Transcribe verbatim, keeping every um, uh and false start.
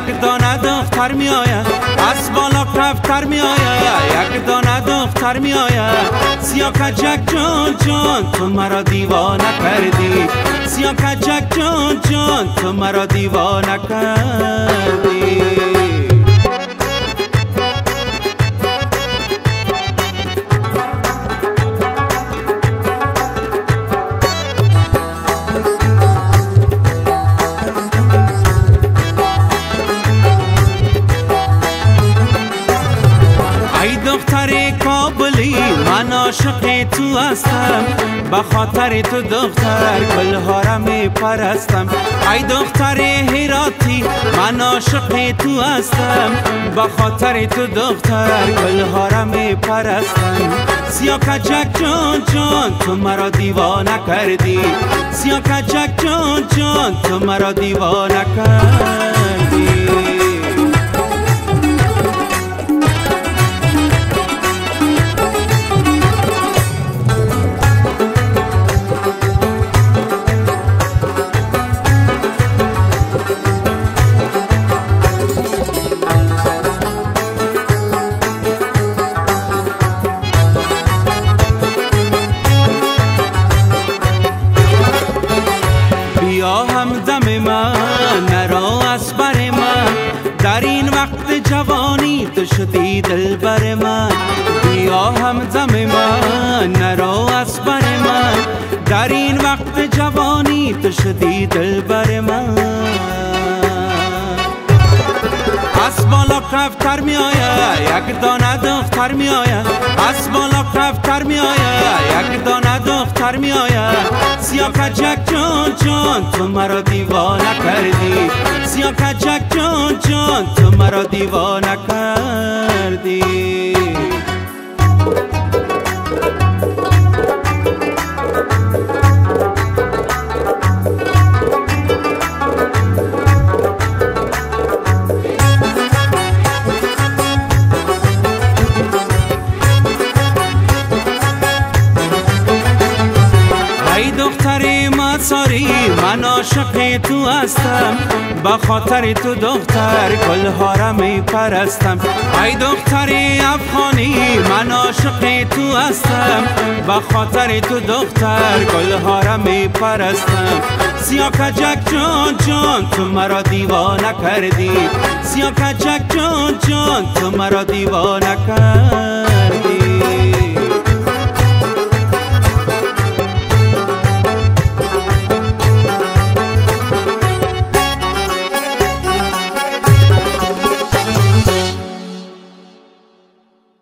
یک دانه دختر می آید از بالا کفتر می آید یک دانه دختر می آید سیاه کجک جان جان تو مرا دیوانه کردی سیاه کجک جان جان تو مرا دیوانه کردی دختر کابلی من عاشق تو هستم به خاطر تو دختر گلها را می پرستم ای دختر هراتی من عاشق تو هستم به خاطر تو دختر گلها را می پرستم سیاه کجک جان جان تو مرا دیوانه کردی سیاه کجک جان جان تو مرا دیوانه کردی بیا همدم من نرو از بر من در این وقت جوانی تو شدی دل بر من بیا همدم من نرو از بر من در این وقت جوانی تو شدی دل بر من از بالا کفتر می آید یک دانه دختر می آید از بالا کفتر می آید یک دانه دختر می آید سیاه کجک جان جان تو مرا دیوانه کردی سیاه کجک جان جان تو مرا دیوانه کردی ای دختر مساری من عاشق تو هستم به خاطر تو دختر گلها را می پرستم ای دختر افغانی من عاشق تو هستم به خاطر تو دختر گلها را می پرستم سیاه کجک جان جان تو مرا دیوانه کردی سیاه کجک جان جان تو مرا دیوانه کردی